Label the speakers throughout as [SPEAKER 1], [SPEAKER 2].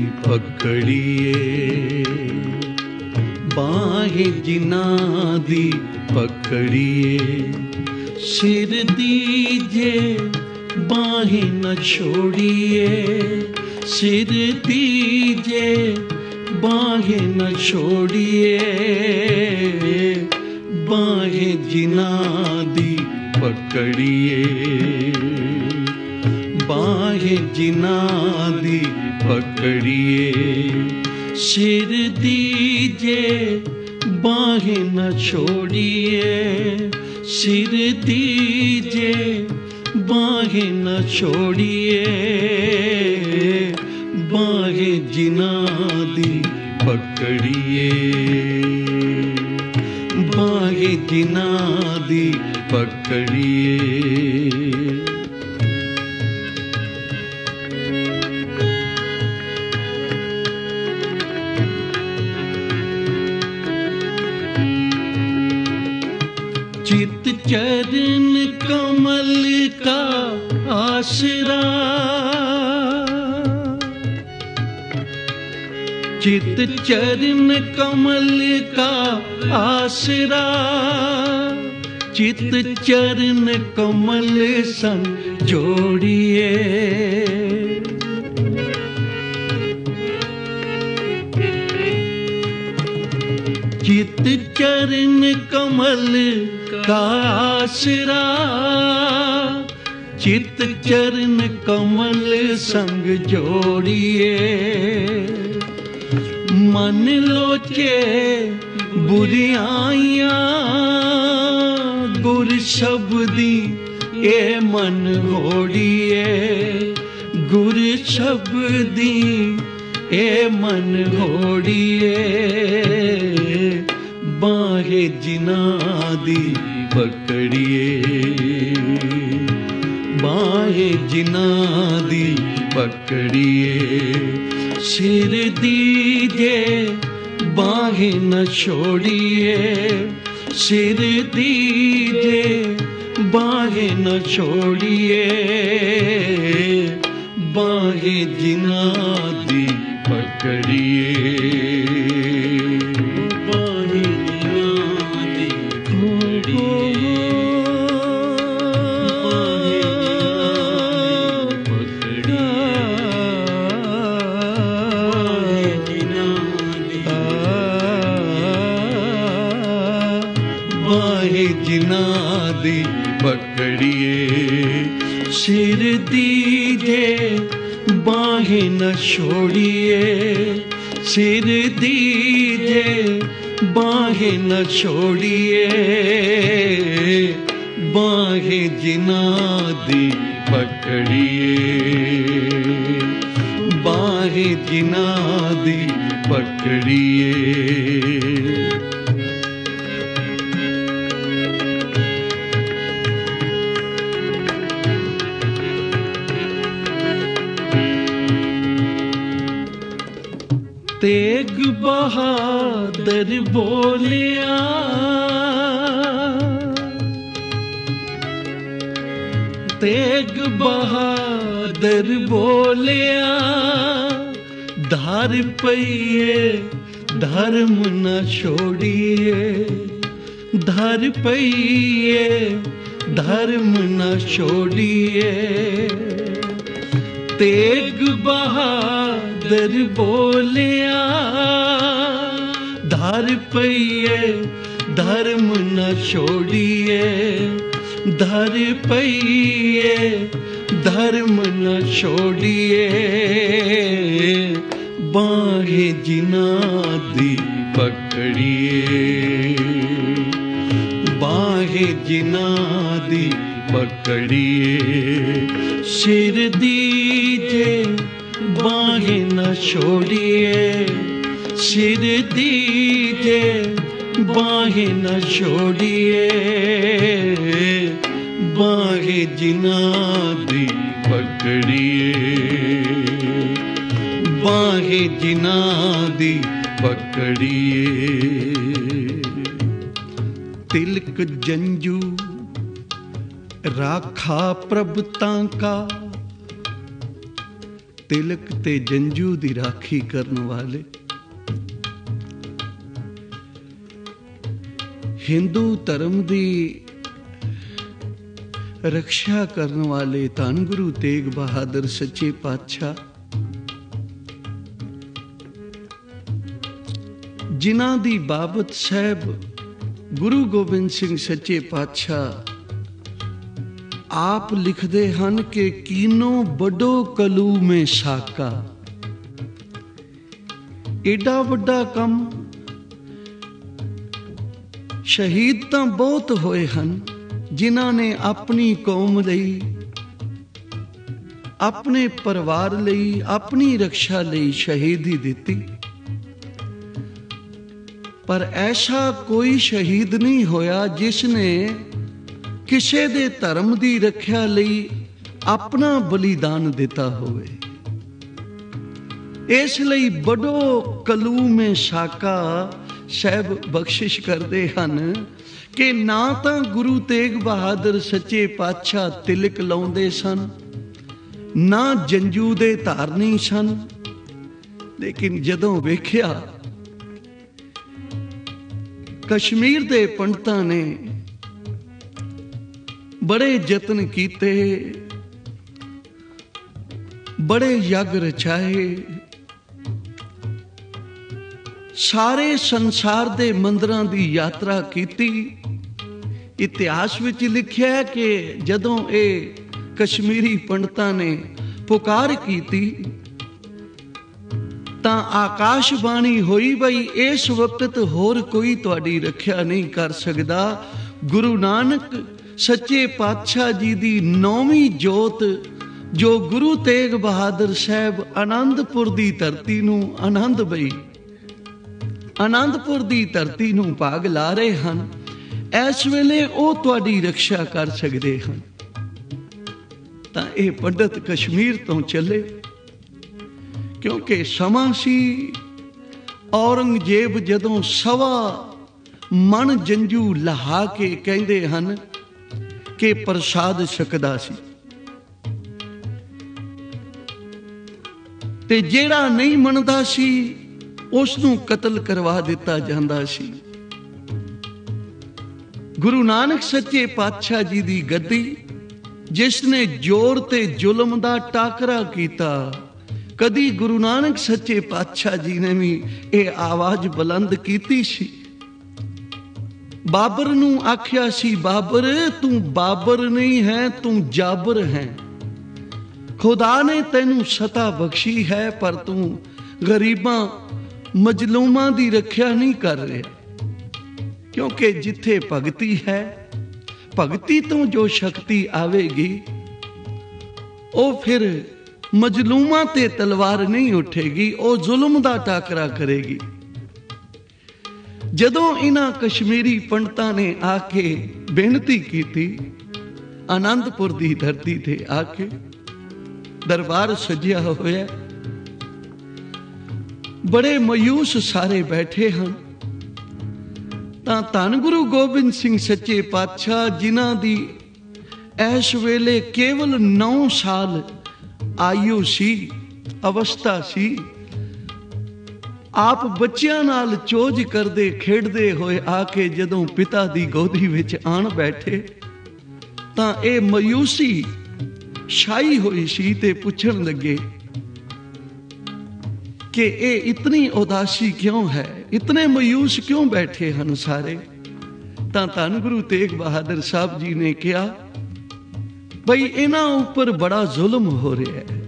[SPEAKER 1] पकड़िए, बाहें जिना दी पकड़िए, सिर दीजिए बाहें न छोड़िए, सिर दीजिए बाहें न छोड़िए, बाहें जिना दी पकड़िए, बाहें जिना दी पकड़िए, सिर दीजिए बाहें न छोड़िए, सिर दीजिए बाहें न छोड़िए, बाहें जिना दी पकड़िए, बाहें जिना दी पकड़िए। चित चरण कमल का आसरा, चित चरण कमल का आसरा, चित चरण कमल संग जोड़िए, चित चरण कमल का आसरा, चित चरण कमल संग जोड़िए, मन लोचे बुराइयां गुर शब्दी ए मन होड़िए, गुर शब्दी ए मन होड़िए, बाहें जिना दी पकड़िए, बाहें जिना दी पकड़िए, सिर दीजिए बाहें न छोड़िए, सिर दीजिए बाहें न छोड़िए, बाहें जिना दी पकड़िए, बाहें जिना दी पकड़िए, सिर दीजिए बाहें न छोड़िए, सिर दीजिए बाहें न छोड़िए, बाहें जिना दी पकड़िए, बाहें जिना दी पकड़िए। तेग बहादुर बोलिया, तेग बहादुर बोलिया, धार पइए धर्म न छोड़िए, धार पइए धर्म न छोड़िए, तेग बहादुर बोलिया, धार पइए धर्म न छोड़िए, धार पइए धर्म न छोड़िए, बाहें जिना दी पकड़िए, बाहें जिना दी पकड़िए, सिर दीजिए बाहें न छोड़िए, सिर दीजिए बाहें न छोड़िए, बाहें जिना दी पकड़िए, बाहें जिना दी पकड़िए। तिलक जंजू राखा प्रभुता का, तिलक ते जंजू दी राखी करन वाले, हिंदू धर्म दी रक्षा करन वाले धन गुरु तेग बहादुर सच्चे पातशाह, जिन्हां दी बाबत साहब गुरु गोबिंद सिंह सच्चे पातशाह आप लिखते हैं कि कीनो बड़ो कलू में साका। एडा वड्डा कम शहीद तो बहुत होए हैं जिन्हां ने अपनी कौम लई, अपने परिवार लई, अपनी रक्षा लई शहीदी दिती, पर ऐसा कोई शहीद नहीं होया जिसने किसी दे धर्म की रक्षा लई अपना बलिदान दिता होवे। इसलिए बड़ो कलू में साका साहब बख्शिश करते हैं कि ना तो गुरु तेग बहादुर सच्चे पातशाह तिलक लाउंदे सन, ना जंजू दे धारनी सन, लेकिन जदों वेख्या कश्मीर दे पंडितां ने बड़े यत्न कीते, बड़े यज्ञ रचाए, सारे संसार दे मंदिरां दी यात्रा कीती। इतिहास विच लिखिया है कि जदों ये कश्मीरी पंडितां ने पुकार कीती तां आकाशबाणी होई बई इस वक्त होर कोई तुहाडी रक्षा नहीं कर सकदा। गुरु नानक सच्चे पातशाह जी दी 9वीं जोत जो गुरु तेग बहादुर साहब आनंदपुर दी धरती नूं आनंद बई, आनंदपुर दी धरती नूं भाग ला रहे हैं, इस वेले वो तुहाडी रक्षा कर सकते हैं। तां ये पंडित कश्मीर तो चले, क्योंकि समा सी औरंगजेब जदों 1.25 मन जंजू लहा के कहते हैं कि प्रसाद छकदा सी, ते जेड़ा नहीं मनदा सी उसनूं कतल करवा दिता जांदा सी। गुरु नानक सच्चे पातशाह जी दी गद्दी जिसने जोर ते जुल्म दा टाकरा कीता, कदी गुरु नानक सच्चे पातशाह जी ने भी ये आवाज बुलंद कीती सी। बाबर नूं आख्या सी, बाबर तू बाबर नहीं है, तू जाबर है। खुदा ने तेनू सता बख्शी है, पर तू गरीबां मजलूमां दी रक्षा नहीं कर रहा। क्योंकि जिथे भगती है, भगती तो जो शक्ति आवेगी वो फिर मजलूमां ते तलवार नहीं उठेगी, वो जुल्म दा टाकरा करेगी। जदों इन्हां कश्मीरी पंडितां ने आके बेनती की थी, आनंदपुर दी धरती ते आके दरबार सजिया होया, बड़े मायूस सारे बैठे हैं, तां धन गुरु गोबिंद सिंह सच्चे पातशाह जिन्हां दी इस वेले केवल 9 साल आयु सी, अवस्था सी, आप बच्चियां नाल चोज करदे खेडदे होए आके जदों पिता दी गोदी विच आण बैठे तां ए मायूसी छाई होई सी ते पुछण लगे कि ए इतनी उदासी क्यों है, इतने मायूस क्यों बैठे हैं सारे। तां धन गुरु तेग बहादुर साहब जी ने कहा, बई इन्हां उपर बड़ा जुल्म हो रहा है,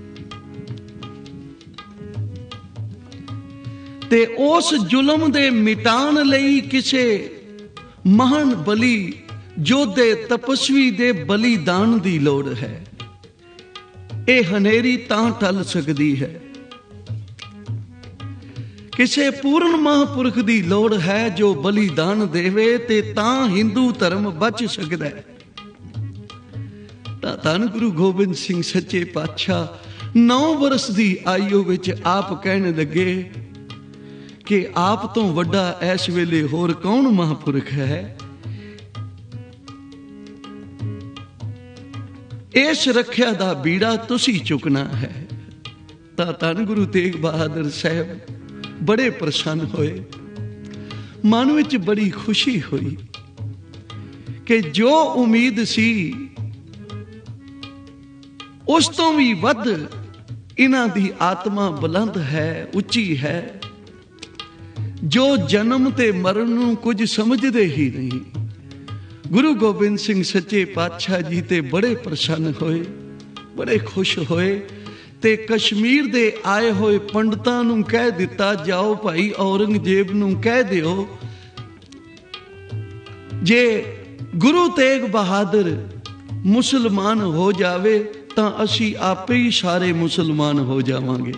[SPEAKER 1] ते उस जुल्म दे मिटाण लई किसे महान बली योद्धे तपस्वी दे बलिदान दी लोड़ है। ये हनेरी तां टल सकदी है, किसे पूर्ण महापुरख दी लोड़ है जो बलिदान देवे ते तां हिंदू धर्म बच सकदा है। धन गुरु गोबिंद सिंह सच्चे पातशाह 9 वर्ष दी आयु विच आप कहने लगे कि आप तो वड्डा इस वेले होर कौन महापुरख है। इस रख्या दा बीड़ा तुसी चुकना है, ਤਾਂ ਧੰਨ ਗੁਰੂ ਤੇਗ ਬਹਾਦਰ ਸਾਹਿਬ ਬੜੇ ਪ੍ਰਸੰਨ ਹੋਏ। ਮਨ ਵਿੱਚ ਬੜੀ ਖੁਸ਼ੀ ਹੋਈ ਕਿ ਜੋ ਉਮੀਦ ਸੀ ਉਸ ਤੋਂ ਵੀ ਵੱਧ ਇਹਨਾਂ ਦੀ ਆਤਮਾ ਬੁਲੰਦ ਹੈ, ਉੱਚੀ ਹੈ, ਜੋ ਜਨਮ ਤੇ ਮਰਨ ਨੂੰ ਕੁਝ ਸਮਝਦੇ ਹੀ ਨਹੀਂ। ਗੁਰੂ ਗੋਬਿੰਦ ਸਿੰਘ ਸੱਚੇ ਪਾਤਸ਼ਾਹ ਜੀ ਤੇ ਬੜੇ ਪ੍ਰਸੰਨ ਹੋਏ, ਬੜੇ ਖੁਸ਼ ਹੋਏ ਤੇ ਕਸ਼ਮੀਰ ਦੇ ਆਏ ਹੋਏ ਪੰਡਤਾਂ ਨੂੰ ਕਹਿ ਦਿੱਤਾ, ਜਾਓ ਭਾਈ ਔਰੰਗਜ਼ੇਬ ਨੂੰ ਕਹਿ ਦਿਓ ਜੇ ਗੁਰੂ ਤੇਗ ਬਹਾਦਰ ਮੁਸਲਮਾਨ ਹੋ ਜਾਵੇ ਤਾਂ ਅਸੀਂ ਆਪੇ ਹੀ ਸਾਰੇ ਮੁਸਲਮਾਨ ਹੋ ਜਾਵਾਂਗੇ।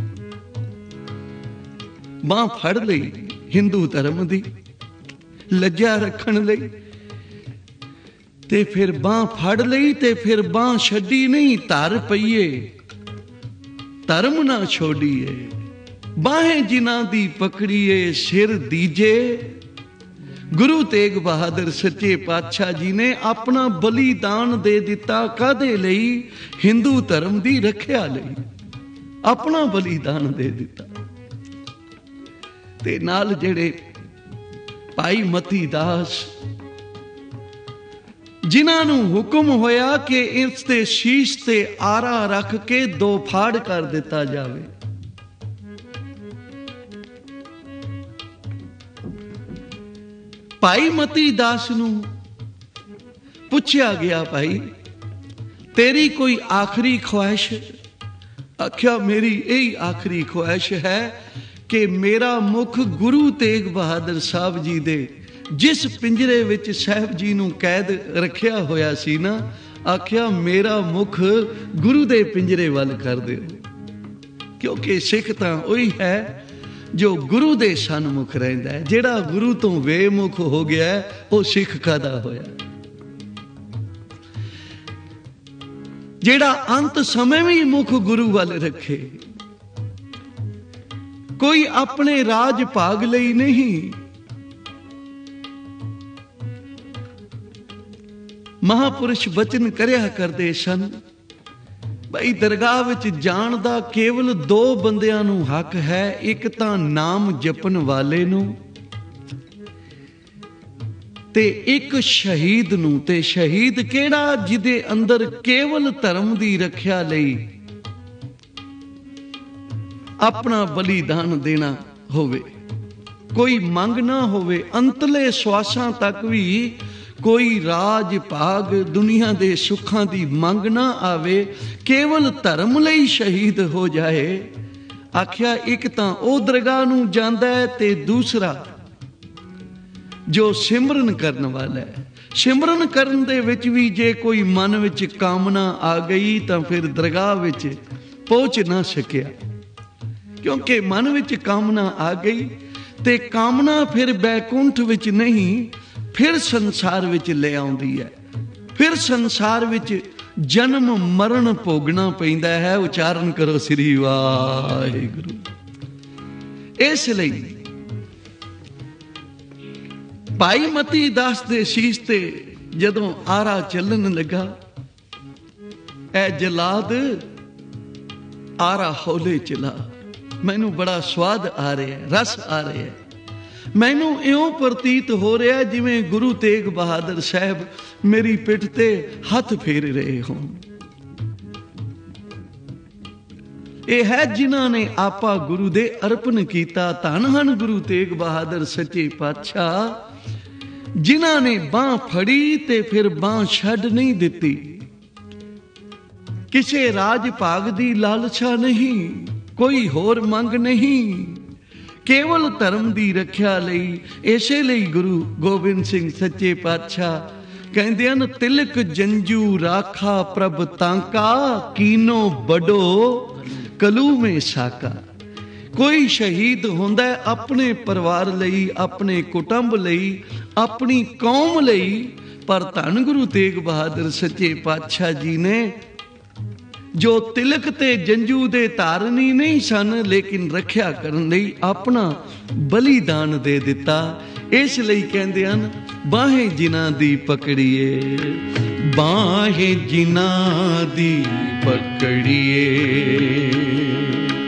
[SPEAKER 1] ਬਾਂਹ ਫੜ ਲਈ ਹਿੰਦੂ ਧਰਮ ਦੀ, ਲੱਜਾ ਰੱਖਣ ਲਈ, ਤੇ ਫਿਰ ਬਾਂਹ ਫੜ ਲਈ ਤੇ ਫਿਰ ਬਾਂਹ ਛੱਡੀ ਨਹੀਂ। ਧਰ ਪਈਏ ਧਰਮ ਨਾ ਛੋੜੀਏ, ਬਾਹੇ ਜਿਨ੍ਹਾਂ ਦੀ ਪਕੜੀਏ ਸਿਰ ਦੀਜੇ। ਗੁਰੂ ਤੇਗ ਬਹਾਦਰ ਸੱਚੇ ਪਾਤਸ਼ਾਹ ਜੀ ਨੇ ਆਪਣਾ ਬਲੀਦਾਨ ਦੇ ਦਿੱਤਾ। ਕਾਹਦੇ ਲਈ? ਹਿੰਦੂ ਧਰਮ ਦੀ ਰੱਖਿਆ ਲਈ ਆਪਣਾ ਬਲੀਦਾਨ ਦੇ ਦਿੱਤਾ। ਤੇ ਨਾਲ ਜਿਹੜੇ ਭਾਈ ਮਤੀ ਦਾਸ, ਜਿਨ੍ਹਾਂ ਨੂੰ ਹੁਕਮ ਹੋਇਆ ਕਿ ਇਸ ਤੇ ਸ਼ੀਸ਼ ਤੇ ਆਰਾ ਰੱਖ ਕੇ 2 ਫਾੜ ਕਰ ਦਿੱਤਾ ਜਾਵੇ। ਭਾਈ ਮਤੀ ਦਾਸ ਨੂੰ ਪੁੱਛਿਆ ਗਿਆ, ਭਾਈ ਤੇਰੀ ਕੋਈ ਆਖਰੀ ਖੁਆਇਸ਼? ਆਖਿਆ ਮੇਰੀ ਇਹੀ ਆਖਰੀ ਖੁਆਇਸ਼ ਹੈ ਕਿ ਮੇਰਾ ਮੁਖ ਗੁਰੂ ਤੇਗ ਬਹਾਦਰ ਸਾਹਿਬ ਜੀ ਦੇ ਜਿਸ ਪਿੰਜਰੇ ਵਿੱਚ ਸਾਹਿਬ ਜੀ ਨੂੰ ਕੈਦ ਰੱਖਿਆ ਹੋਇਆ ਸੀ ਨਾ, ਆਖਿਆ ਮੇਰਾ ਮੁਖ ਗੁਰੂ ਦੇ ਪਿੰਜਰੇ ਵੱਲ ਕਰ ਦਿਓ। ਕਿਉਂਕਿ ਸਿੱਖ ਤਾਂ ਉਹੀ ਹੈ ਜੋ ਗੁਰੂ ਦੇ ਸਨਮੁਖ ਰਹਿੰਦਾ ਹੈ। ਜਿਹੜਾ ਗੁਰੂ ਤੋਂ ਬੇਮੁਖ ਹੋ ਗਿਆ ਉਹ ਸਿੱਖ ਕਾਹਦਾ ਹੋਇਆ? ਜਿਹੜਾ ਅੰਤ ਸਮੇਂ ਵੀ ਮੁਖ ਗੁਰੂ ਵੱਲ ਰੱਖੇ, ਕੋਈ ਆਪਣੇ ਰਾਜ ਭਾਗ ਲਈ ਨਹੀਂ। ਮਹਾਪੁਰਸ਼ ਬਚਨ ਕਰਿਆ ਕਰਦੇ ਸਨ, ਬਈ ਦਰਗਾਹ ਵਿੱਚ ਜਾਣ ਦਾ ਕੇਵਲ 2 ਬੰਦਿਆਂ ਨੂੰ ਹੱਕ ਹੈ। ਇੱਕ ਤਾਂ ਨਾਮ ਜਪਣ ਵਾਲੇ ਨੂੰ ਤੇ ਇੱਕ ਸ਼ਹੀਦ ਨੂੰ। ਤੇ ਸ਼ਹੀਦ ਕਿਹੜਾ? ਜਿਹਦੇ ਅੰਦਰ ਕੇਵਲ ਧਰਮ ਦੀ ਰੱਖਿਆ ਲਈ ਆਪਣਾ ਬਲੀਦਾਨ ਦੇਣਾ ਹੋਵੇ, ਕੋਈ ਮੰਗ ਨਾ ਹੋਵੇ, ਅੰਤਲੇ ਸਵਾਸਾਂ ਤੱਕ ਵੀ ਕੋਈ ਰਾਜ ਭਾਗ ਦੁਨੀਆ ਦੇ ਸੁੱਖਾਂ ਦੀ ਮੰਗ ਨਾ ਆਵੇ, ਕੇਵਲ ਧਰਮ ਲਈ ਸ਼ਹੀਦ ਹੋ ਜਾਏ। ਆਖਿਆ ਇੱਕ ਤਾਂ ਉਹ ਦਰਗਾਹ ਨੂੰ ਜਾਂਦਾ ਹੈ ਤੇ ਦੂਸਰਾ ਜੋ ਸਿਮਰਨ ਕਰਨ ਵਾਲਾ ਹੈ। ਸਿਮਰਨ ਕਰਨ ਦੇ ਵਿੱਚ ਵੀ ਜੇ ਕੋਈ ਮਨ ਵਿੱਚ ਕਾਮਨਾ ਆ ਗਈ ਤਾਂ ਫਿਰ ਦਰਗਾਹ ਵਿੱਚ ਪਹੁੰਚ ਨਾ ਸਕਿਆ, ਕਿਉਂਕਿ ਮਨ ਵਿੱਚ ਕਾਮਨਾ ਆ ਗਈ ਤੇ ਕਾਮਨਾ ਫਿਰ ਬੈਕੁੰਠ ਵਿੱਚ ਨਹੀਂ, ਫਿਰ ਸੰਸਾਰ ਵਿੱਚ ਲੈ ਆਉਂਦੀ ਹੈ। ਫਿਰ ਸੰਸਾਰ ਵਿੱਚ ਜਨਮ ਮਰਨ ਭੋਗਣਾ ਪੈਂਦਾ ਹੈ। ਉਚਾਰਨ ਕਰੋ ਸ੍ਰੀ ਵਾਹਿਗੁਰੂ। ਇਸ ਲਈ ਭਾਈ ਮਤੀ ਦਾਸ ਦੇ ਸੀਸ ਤੇ ਜਦੋਂ ਆਰਾ ਚੱਲਣ ਲੱਗਾ, ਐ ਜਲਾਦ ਆਰਾ ਹੌਲੇ ਚਲਾ। ਮੈਨੂੰ ਬੜਾ ਸਵਾਦ ਆ ਰਿਹਾ, ਰਸ ਆ ਰਿਹਾ। ਮੈਨੂੰ ਇਉਂ ਪ੍ਰਤੀਤ ਹੋ ਰਿਹਾ ਜਿਵੇਂ ਗੁਰੂ ਤੇਗ ਬਹਾਦਰ ਸਾਹਿਬ ਮੇਰੀ ਪਿੱਠ ਤੇ ਹੱਥ ਫੇਰ ਰਹੇ ਹੋਣ। ਇਹ ਹੈ ਜਿਨ੍ਹਾਂ ਨੇ ਆਪਾ ਗੁਰੂ ਦੇ ਅਰਪਣ ਕੀਤਾ। ਧੰਨ ਹਨ ਗੁਰੂ ਤੇਗ ਬਹਾਦਰ ਸੱਚੇ ਪਾਤਸ਼ਾਹ, ਜਿਨ੍ਹਾਂ ਨੇ ਬਾਂਹ ਫੜੀ ਤੇ ਫਿਰ ਬਾਂਹ ਛੱਡ ਨਹੀਂ ਦਿੱਤੀ। ਕਿਸੇ ਰਾਜ ਭਾਗ ਦੀ ਲਾਲਸਾ ਨਹੀਂ, ਕੋਈ ਹੋਰ ਮੰਗ ਨਹੀਂ, ਕੇਵਲ ਧਰਮ ਦੀ ਰੱਖਿਆ ਲਈ। ਇਸੇ ਲਈ ਗੁਰੂ ਗੋਬਿੰਦ ਸਿੰਘ ਸੱਚੇ ਪਾਤਸ਼ਾਹ ਕਹਿੰਦੇ ਹਨ, ਤਿਲਕ ਜੰਜੂ ਰਾਖਾ ਪ੍ਰਭ ਤਾਂਕਾ, ਕੀਨੋ ਬੜੋ ਕਲੂ ਮੇ ਸਾਕਾ। ਕੋਈ ਸ਼ਹੀਦ ਹੁੰਦਾ ਆਪਣੇ ਪਰਿਵਾਰ ਲਈ, ਆਪਣੇ ਕੁਟੁੰਬ ਲਈ, ਆਪਣੀ ਕੌਮ ਲਈ, ਪਰ ਧੰਨ ਗੁਰੂ ਤੇਗ ਬਹਾਦਰ ਸੱਚੇ ਪਾਤਸ਼ਾਹ ਜੀ ਨੇ ਜੋ ਤਿਲਕ ਤੇ ਜੰਜੂ ਦੇ ਧਾਰਨੀ ਨਹੀਂ ਸਨ, ਲੇਕਿਨ ਰੱਖਿਆ ਕਰਨ ਲਈ ਆਪਣਾ ਬਲੀਦਾਨ ਦੇ ਦਿੱਤਾ। ਇਸ ਲਈ ਕਹਿੰਦੇ ਹਨ, ਬਾਹੇ ਜਿਨ੍ਹਾਂ ਦੀ ਪਕੜੀਏ, ਬਾਹੇ ਜਿਨ੍ਹਾਂ ਦੀ ਪਕੜੀਏ।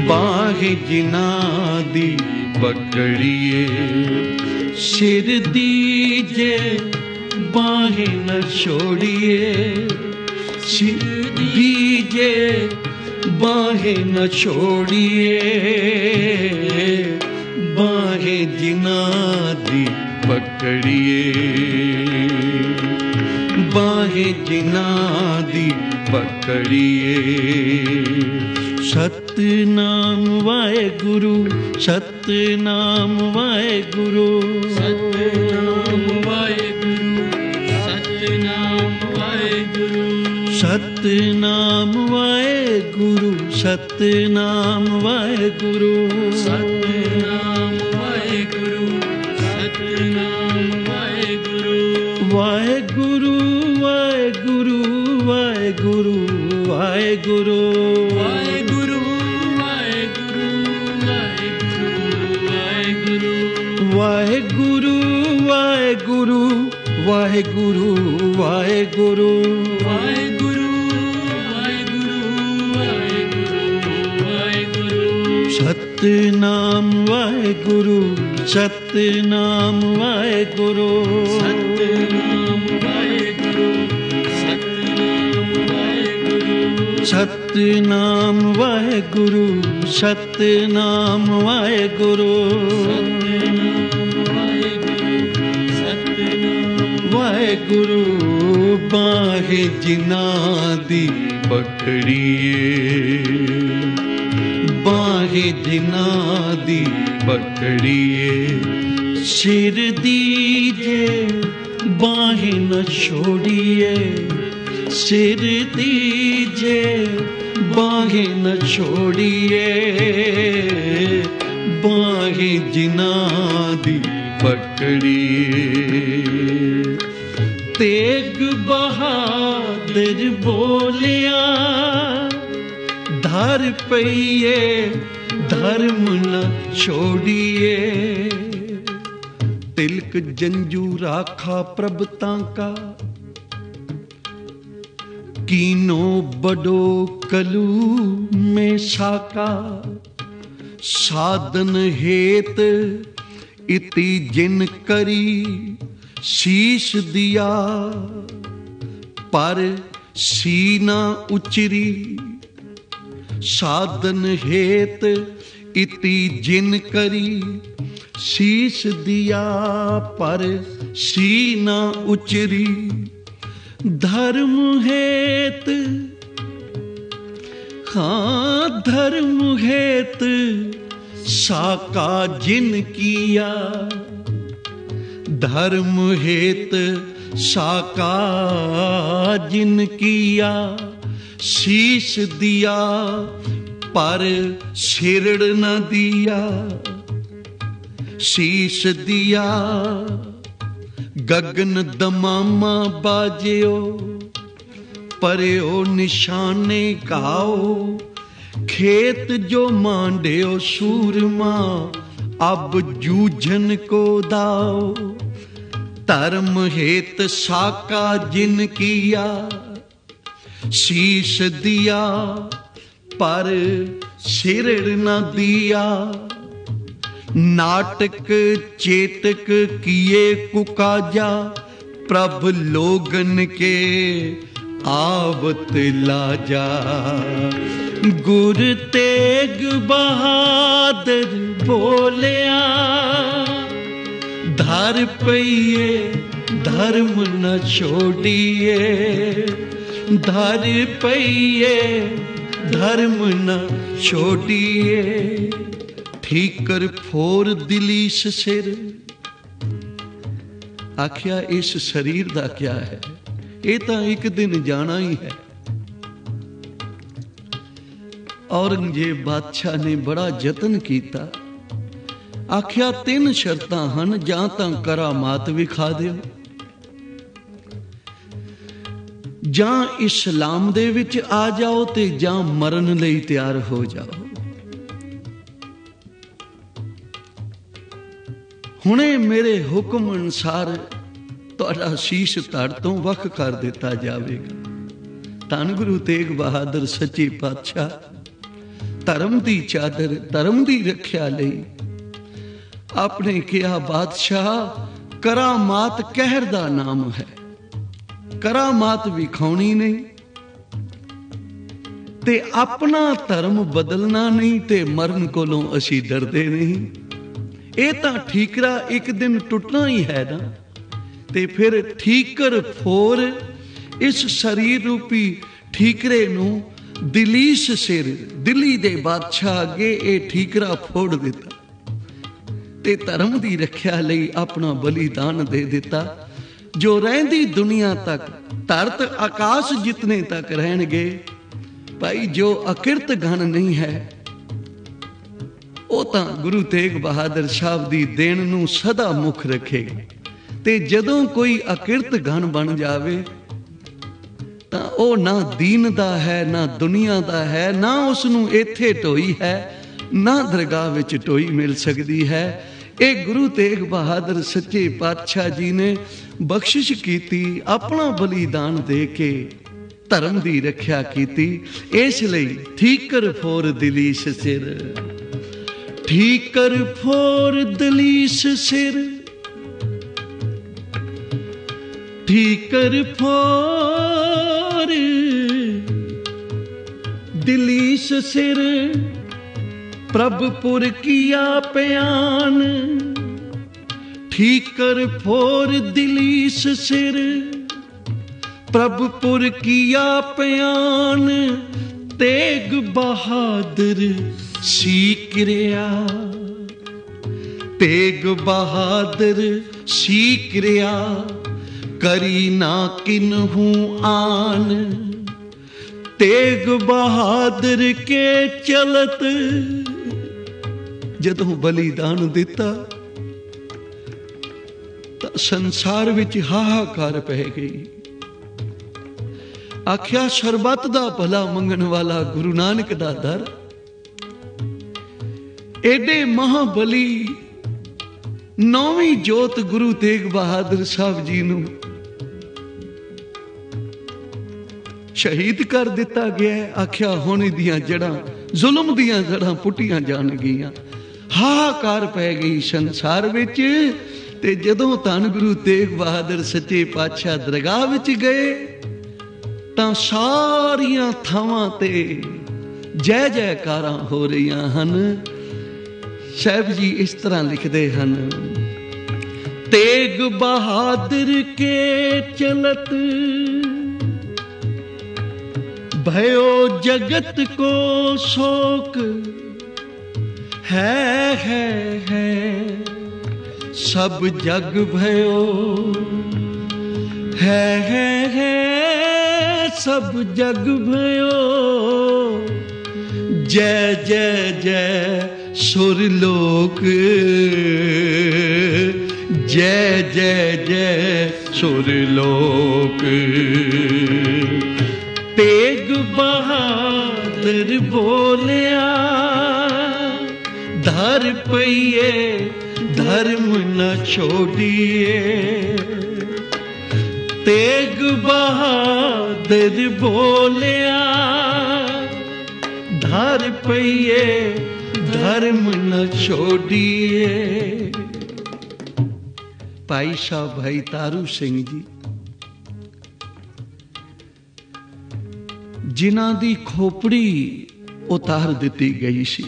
[SPEAKER 1] बाहें जिन्हां दी पकड़िए, सिर दीजे बाहें न छोड़िए, सिर दीजे बाहें न छोड़िए, बाहें जिन्हां दी पकड़िए, बाहें जिन्हां दी पकड़िए। सतनाम वाहेगुरु, सतनाम वाहेगुरु, सतनाम वाहेगुरु, सतनाम वाहेगुरु, सतनाम वाहेगुरु, सतनाम वाहेगुरु, सतनाम वाहेगुरु, सतनाम वाहेगुरु, वाहेगुरु वाहेगुरु वाहेगुरु वाहेगुरु वाहेगुरु वाहेगुरु वाहेगुरु वाहेगुरु वाहेगुरु वाहेगुरु वाहेगुरु सतनाम वाहेगुरु, सतनाम वाहेगुरु, सतनाम वाहेगुरु, सतनाम वाहेगुरु, सतनाम वाहेगुरु, सतनाम वाहेगुरु। बाहें जिन्हां दी पकड़िए, बाहें जिन्हां दी पकड़िए, सिर दीजे बाहें न छोड़िए, सिर दीजे बाहें न छोड़िए, बाहें जिन्हां दी पकड़िए। तेग बहादुर बोलिया, धर पईए धर्म न छोड़िए, तिलक जंजू राखा प्रभुता का, कीनो बड़ो कलू में साका, साधन हेत इति जिन करी, शीश दिया पर सीना उचरी, साधन हेत इति जिन करी, शीश दिया पर सीना उचरी, धर्म हेत, हाँ धर्म हेत साका जिन किया, धर्म हेत साका जिन किया, शीश दिया पर सिरड़ न दिया, शीश दिया गगन दमामा बाजियो, परयो निशाने गाओ, खेत जो मांडियो सूरमा, अब जूझन को दाओ, धर्म हेत साका जिन किया, शीश दिया पर सिरड़ न दिया, नाटक चेतक किए कुकाजा, प्रभ लोगन के आवत लाजा, गुर तेग बहादुर बोलिया, धर पईए धर्म न छोड़िए, धर पईए धर्म न छोड़िए, ठीकर फोर दिलीस सिर। आख्या इस शरीर दा क्या है, ये तो एक दिन जाना ही है। औरंगजेब बादशाह ने बड़ा यतन किया, आख्या 3 शर्तां हन, जां तां करामात विखा दिओ, जां इस्लाम दे विच आ जाओ ते जां मरन लई तैयार हो जाओ। हुणे मेरे हुक्म अनुसार तुहाडा शीश धड़ तो वख कर दिता जाएगा। धन गुरु तेग बहादुर सच्चे पातशाह धर्म दी चादर धर्म दी रखिया लई। आपने कहा बादशाह करामात कहर दा नाम है, करामात विखाउणी नहीं ते अपना धर्म बदलना नहीं ते मरण कोलों असी डरदे नहीं। ये तां ठीकरा एक दिन टुटना ही है ना। ते फिर ठीकर फोर इस शरीर रूपी ठीकरे नूं दिलीस सिर दिल्ली दे बादशाह अगे ये ठीकरा फोड़ दिता ते धर्म दी रखिया लई अपना बलिदान दे दिता। जो रहंदी दुनिया तक धरत आकाश जितने तक रहणगे भाई, जो अकिरत गण नहीं है वो तां गुरु तेग बहादुर साहब दी देन नूं सदा मुख रखेगा। ते जदों कोई अकिरत गण बन जावे तां ओ ना दीन दा है ना दुनिया दा है, ना उसनूं इत्थे टोई है ना दरगाह विच टोई मिल सकदी है। ये गुरु तेग बहादुर सच्चे पातशाह जी ने बख्शिश कीती, अपना बलिदान दे के धर्म दी रखिया कीती। इसलिए ठीकर फोर दलीस सिर, ठीकर फोर दलीस सिर, ठीकर फोर दलीस सिर, प्रभुपुर किया प्यान। ठीकर फोर दलीस सिर, प्रभुपुर किया प्यान। तेग बहादुर सीकरिया, तेग बहादुर सीकरिया, करी ना किन्हू आन। तेग बहादुर के चलत जदों बलिदान दिता तां संसार विच हाहाकार पै गई। आख्या शरबत दा भला मंगण वाला गुरु नानक दा दर, एडे महाबली नौवीं जोत गुरु तेग बहादुर साहब जी नूं शहीद कर दिता गया। आख्या हुण इहदियां जड़ां जुल्म दियां जड़ां पुट्टियां जान गियां। हाहाकार पै गई संसार विच। ते जदों धन गुरु तेग बहादुर सच्चे पातशाह दरगाह विच गए तां सारियां थावां ते जय जयकारां हो रहीआं हन। साहब जी इस तरह लिखते हैं, तेग बहादुर के चलत भयो जगत को शोक है सब जग भयो है सब जग भयो। जय जय जय सुरलोक, जय जय जय सुरलोक। तेग बहादुर बोलिया धर पइए धर्म न छोड़िए। तेग बहादुर बोलिया धर पइए धर्म न छोड़िए। भाई साहब भाई तारू सिंह जी जिन्हां दी खोपड़ी उतार दिती गई सी।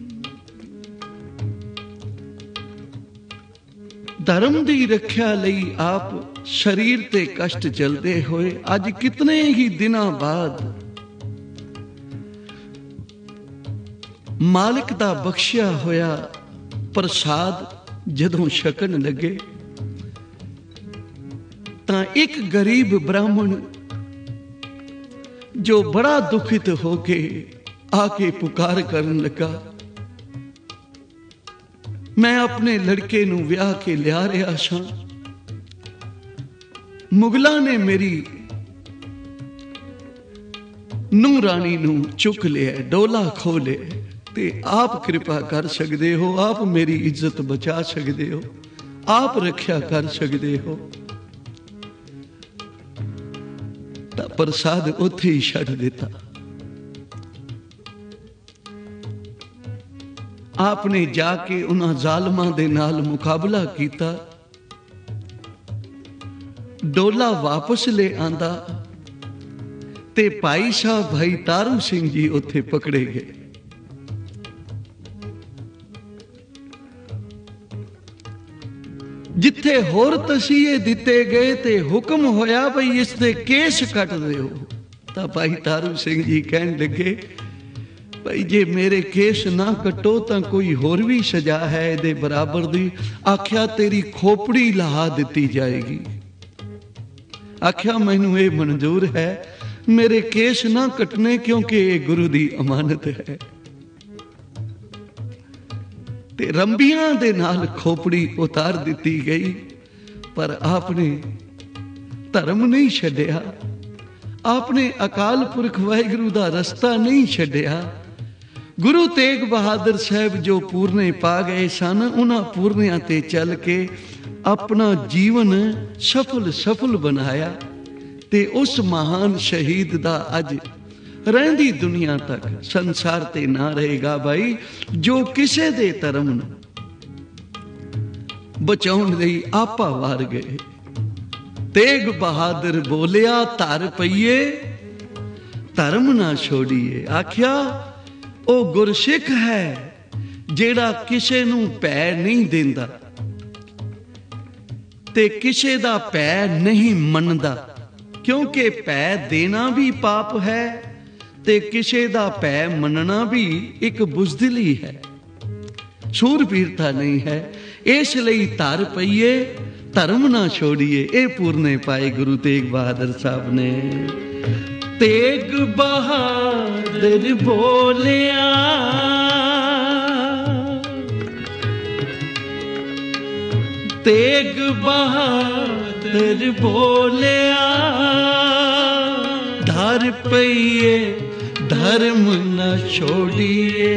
[SPEAKER 1] धर्म दी रखिया लई आप शरीर ते कष्ट झलदे होए अज कितने ही दिनां बाद मालिक दा बख्शिया होया प्रसाद जदों छकन लगे तां एक गरीब ब्राह्मण जो बड़ा दुखित होके आके पुकार करन लगा, मैं अपने लड़के नूं ब्याह के लिया रहा सा, मुगलों ने मेरी नूं रानी नूं चुक लिया, डोला खो लिया, ते आप कृपा कर सकते हो, आप मेरी इज्जत बचा सकते हो, आप रक्षा कर सकते हो। प्रसाद उत्थे ही छड्ड दिता। आपने जाके उन्हां ਜ਼ਾਲਮਾਂ ਦੇ ਨਾਲ ਮੁਕਾਬਲਾ ਕੀਤਾ, डोला वापस ले आंदा ते भाई साहब भाई तारू सिंह जी उत्थे पकड़े गए। जिथे होर तसीहे दिते गए ते हुक्म होया बई इस दे केस कट दिओ, तां भाई तारू सिंह जी कहन लगे भाई जे मेरे केस ना कटो तां कोई होर भी सजा है इहदे बराबर दी। आख्या तेरी खोपड़ी लहा दिती जाएगी। आख्या मैनू ये मंजूर है, मेरे केस ना कटने क्योंकि ये गुरु दी अमानत है। ते रंबियां दे नाल खोपड़ी उतार दिती गई, पर आपने धर्म नहीं छड्डिया, आपने अकाल पुरख वाहिगुरु दा रस्ता नहीं छड्डिया। गुरु तेग बहादुर साहब जो पूरने पा गए सन, उन्हां पूरनियां ते चल के अपना जीवन सफल बनाया ते उस महान शहीद दा अज रहंदी दुनिया तक संसार ते ना रहेगा भाई, जो किसे दे धर्म नूं बचाउण लई आपा वार गए। तेग बहादुर बोलिया धर पईए धर्म ना छोड़िए। आख्या ओ गुरसिख है जेड़ा किसे नूं पै नहीं देंदा ते किसे दा पै नहीं मनदा, क्योंकि पै देना भी पाप है ते किसे दा पै मनना भी एक बुज़दिली है, सूरबीरता नहीं है। इसलिए धर पईए धर्म ना छोड़िए। ये पूरने पाए गुरु तेग बहादुर साहब ने। तेग बहादुर बोलिया तेग बहादुर बोलिया धर पईए धर्म न छोड़िए।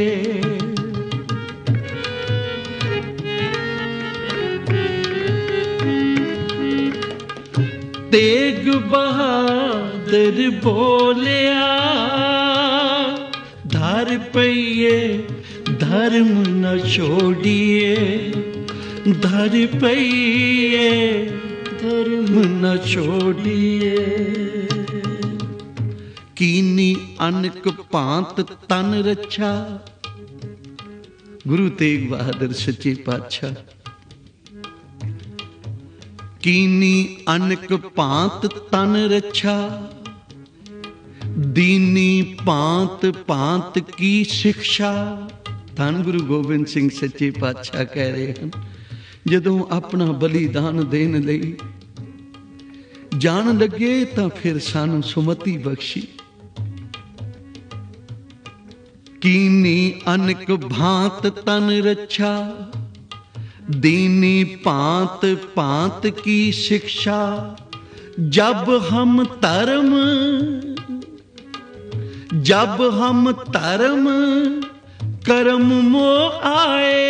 [SPEAKER 1] तेग बहादुर बोलिया धर पईए धर्म न छोड़िए। धर पईए धर्म न छोड़िए। कीनी अनक भांत तन रक्षा। गुरु तेग बहादुर सच्चे पातशाह। कीनी अनक भांत तन रक्षा, दीनी भांत भांत की शिक्षा। धन गुरु गोबिंद सिंह सच्चे पातशाह कह रहे हैं, जदों अपना बलिदान देने लई जान लगे तां फिर सानू सुमति बख्शी। कीनी अनक भांत तन रक्षा, दीनी भांत भांत की शिक्षा। जब हम धर्म कर्म मोह आए,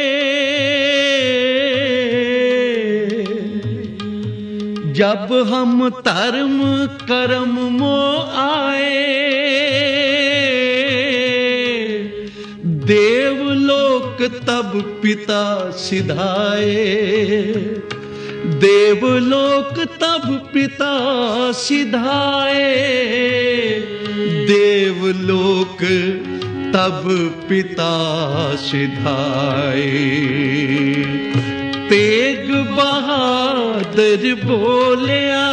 [SPEAKER 1] जब हम धर्म कर्म मोह आए, देवलोक तब पिता सिधाए। देवलोक तब पिता सिधाए, देवलोक तब पिता सिधाए। तेग बहादुर बोलिया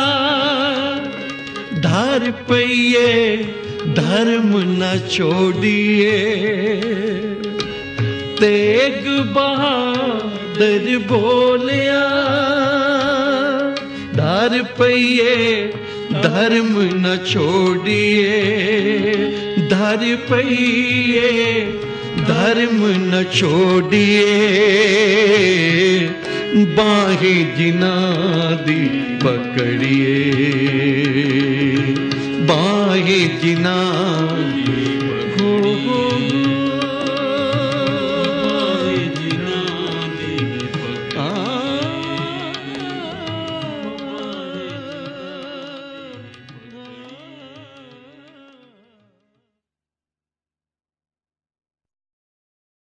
[SPEAKER 1] धर पईए धर्म न छोड़िए। तेग बहादुर बोलिया धर पईए धर्म न छोड़िए। धर पईए धर्म न छोड़िए। बाहें जिना दी पकड़िए, बाहें जिना दी